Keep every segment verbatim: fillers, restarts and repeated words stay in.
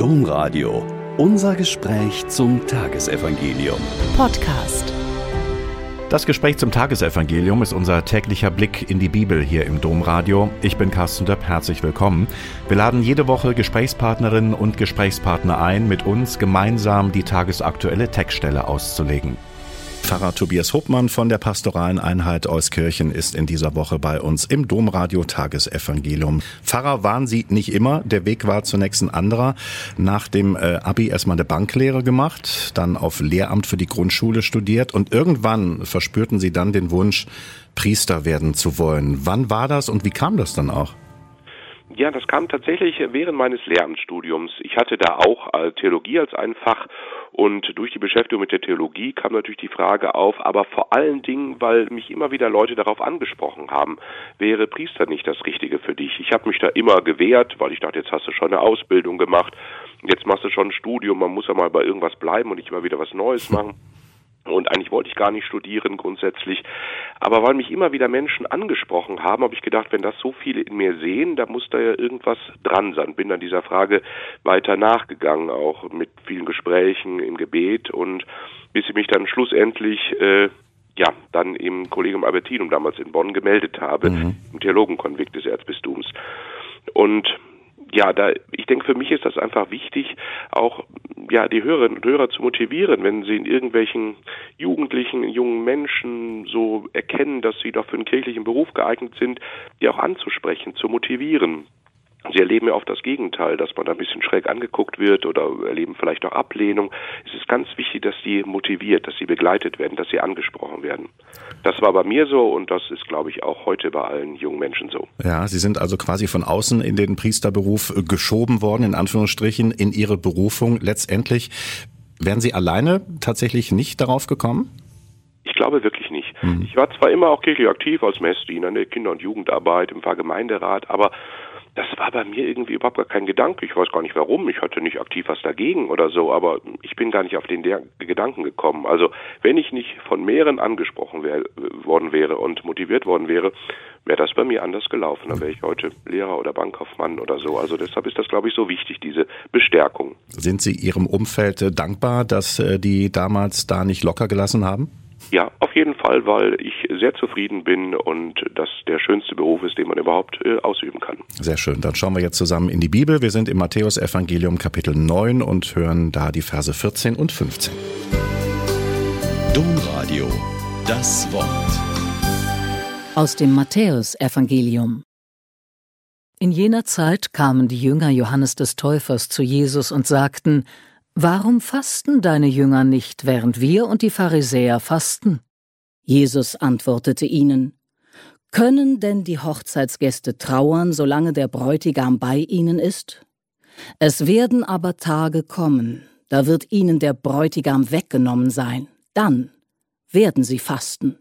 Domradio. Unser Gespräch zum Tagesevangelium. Podcast. Das Gespräch zum Tagesevangelium ist unser täglicher Blick in die Bibel hier im Domradio. Ich bin Carsten Döpp, herzlich willkommen. Wir laden jede Woche Gesprächspartnerinnen und Gesprächspartner ein, mit uns gemeinsam die tagesaktuelle Textstelle auszulegen. Pfarrer Tobias Hopmann von der Pastoralen Einheit Euskirchen ist in dieser Woche bei uns im Domradio Tagesevangelium. Pfarrer waren Sie nicht immer, der Weg war zunächst ein anderer. Nach dem äh, Abi erstmal eine Banklehre gemacht, dann auf Lehramt für die Grundschule studiert und irgendwann verspürten Sie dann den Wunsch, Priester werden zu wollen. Wann war das und wie kam das dann auch? Ja, das kam tatsächlich während meines Lehramtsstudiums. Ich hatte da auch Theologie als ein Fach und durch die Beschäftigung mit der Theologie kam natürlich die Frage auf, aber vor allen Dingen, weil mich immer wieder Leute darauf angesprochen haben, wäre Priester nicht das Richtige für dich? Ich habe mich da immer gewehrt, weil ich dachte, jetzt hast du schon eine Ausbildung gemacht, jetzt machst du schon ein Studium, man muss ja mal bei irgendwas bleiben und nicht immer wieder was Neues machen. Und eigentlich wollte ich gar nicht studieren grundsätzlich, aber weil mich immer wieder Menschen angesprochen haben, habe ich gedacht, wenn das so viele in mir sehen, da muss da ja irgendwas dran sein. Bin dann dieser Frage weiter nachgegangen, auch mit vielen Gesprächen im Gebet und bis ich mich dann schlussendlich, äh, ja, dann im Collegium Albertinum damals in Bonn gemeldet habe, mhm. im Theologenkonvikt des Erzbistums. Und ja, da, ich denke, für mich ist das einfach wichtig, auch ja die Hörerinnen und Hörer zu motivieren, wenn sie in irgendwelchen Jugendlichen, jungen Menschen so erkennen, dass sie doch für einen kirchlichen Beruf geeignet sind, die auch anzusprechen, zu motivieren. Sie erleben ja oft das Gegenteil, dass man da ein bisschen schräg angeguckt wird oder erleben vielleicht auch Ablehnung. Es ist ganz wichtig, dass sie motiviert, dass sie begleitet werden, dass sie angesprochen werden. Das war bei mir so und das ist, glaube ich, auch heute bei allen jungen Menschen so. Ja, Sie sind also quasi von außen in den Priesterberuf geschoben worden, in Anführungsstrichen, in Ihre Berufung. Letztendlich wären Sie alleine tatsächlich nicht darauf gekommen? Ich glaube wirklich nicht. Mhm. Ich war zwar immer auch kirchlich aktiv als Messdiener in der Kinder- und Jugendarbeit, im Pfarrgemeinderat, aber das war bei mir irgendwie überhaupt gar kein Gedanke. Ich weiß gar nicht warum. Ich hatte nicht aktiv was dagegen oder so, aber ich bin gar nicht auf den Gedanken gekommen. Also wenn ich nicht von mehreren angesprochen wär, worden wäre und motiviert worden wäre, wäre das bei mir anders gelaufen. Dann wäre ich heute Lehrer oder Bankkaufmann oder so. Also deshalb ist das, glaube ich, so wichtig, diese Bestärkung. Sind Sie Ihrem Umfeld dankbar, dass die damals da nicht locker gelassen haben? Ja, auf jeden Fall, weil ich sehr zufrieden bin und das der schönste Beruf ist, den man überhaupt äh, ausüben kann. Sehr schön. Dann schauen wir jetzt zusammen in die Bibel. Wir sind im Matthäusevangelium Kapitel neun und hören da die Verse vierzehn und fünfzehn. Domradio, das Wort. Aus dem Matthäusevangelium. In jener Zeit kamen die Jünger Johannes des Täufers zu Jesus und sagten: Warum fasten deine Jünger nicht, während wir und die Pharisäer fasten? Jesus antwortete ihnen: Können denn die Hochzeitsgäste trauern, solange der Bräutigam bei ihnen ist? Es werden aber Tage kommen, da wird ihnen der Bräutigam weggenommen sein. Dann werden sie fasten.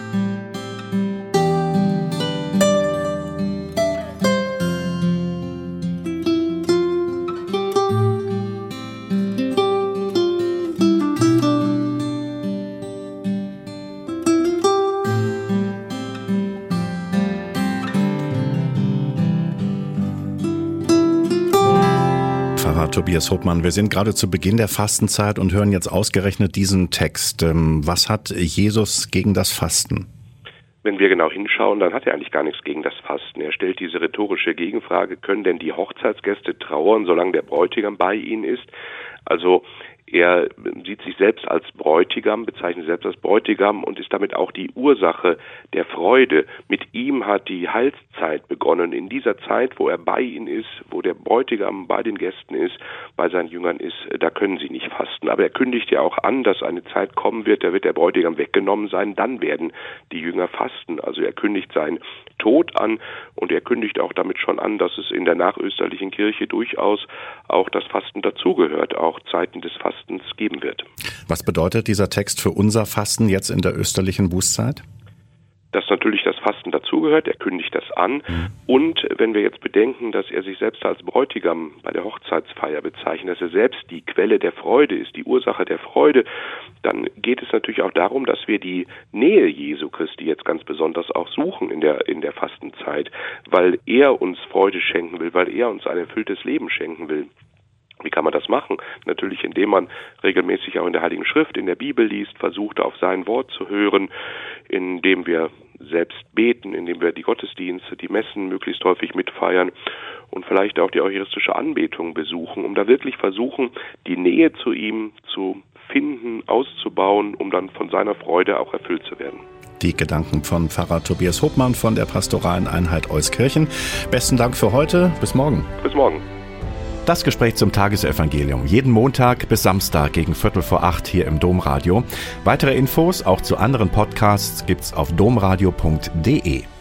Tobias Hopmann, wir sind gerade zu Beginn der Fastenzeit und hören jetzt ausgerechnet diesen Text. Was hat Jesus gegen das Fasten? Wenn wir genau hinschauen, dann hat er eigentlich gar nichts gegen das Fasten. Er stellt diese rhetorische Gegenfrage: Können denn die Hochzeitsgäste trauern, solange der Bräutigam bei ihnen ist? Also er sieht sich selbst als Bräutigam, bezeichnet sich selbst als Bräutigam und ist damit auch die Ursache der Freude. Mit ihm hat die Heilszeit begonnen. In dieser Zeit, wo er bei ihnen ist, wo der Bräutigam bei den Gästen ist, bei seinen Jüngern ist, da können sie nicht fasten. Aber er kündigt ja auch an, dass eine Zeit kommen wird, da wird der Bräutigam weggenommen sein, dann werden die Jünger fasten. Also er kündigt seinen Tod an und er kündigt auch damit schon an, dass es in der nachösterlichen Kirche durchaus auch das Fasten dazugehört, auch Zeiten des Fastens geben wird. Was bedeutet dieser Text für unser Fasten jetzt in der österlichen Bußzeit? Dass natürlich das Fasten dazugehört, er kündigt das an. Mhm. Und wenn wir jetzt bedenken, dass er sich selbst als Bräutigam bei der Hochzeitsfeier bezeichnet, dass er selbst die Quelle der Freude ist, die Ursache der Freude, dann geht es natürlich auch darum, dass wir die Nähe Jesu Christi jetzt ganz besonders auch suchen in der, in der Fastenzeit, weil er uns Freude schenken will, weil er uns ein erfülltes Leben schenken will. Wie kann man das machen? Natürlich, indem man regelmäßig auch in der Heiligen Schrift, in der Bibel liest, versucht auf sein Wort zu hören, indem wir selbst beten, indem wir die Gottesdienste, die Messen möglichst häufig mitfeiern und vielleicht auch die eucharistische Anbetung besuchen, um da wirklich versuchen, die Nähe zu ihm zu finden, auszubauen, um dann von seiner Freude auch erfüllt zu werden. Die Gedanken von Pfarrer Tobias Hopmann von der Pastoralen Einheit Euskirchen. Besten Dank für heute. Bis morgen. Bis morgen. Das Gespräch zum Tagesevangelium. Jeden Montag bis Samstag gegen Viertel vor acht hier im Domradio. Weitere Infos auch zu anderen Podcasts gibt's auf domradio punkt de.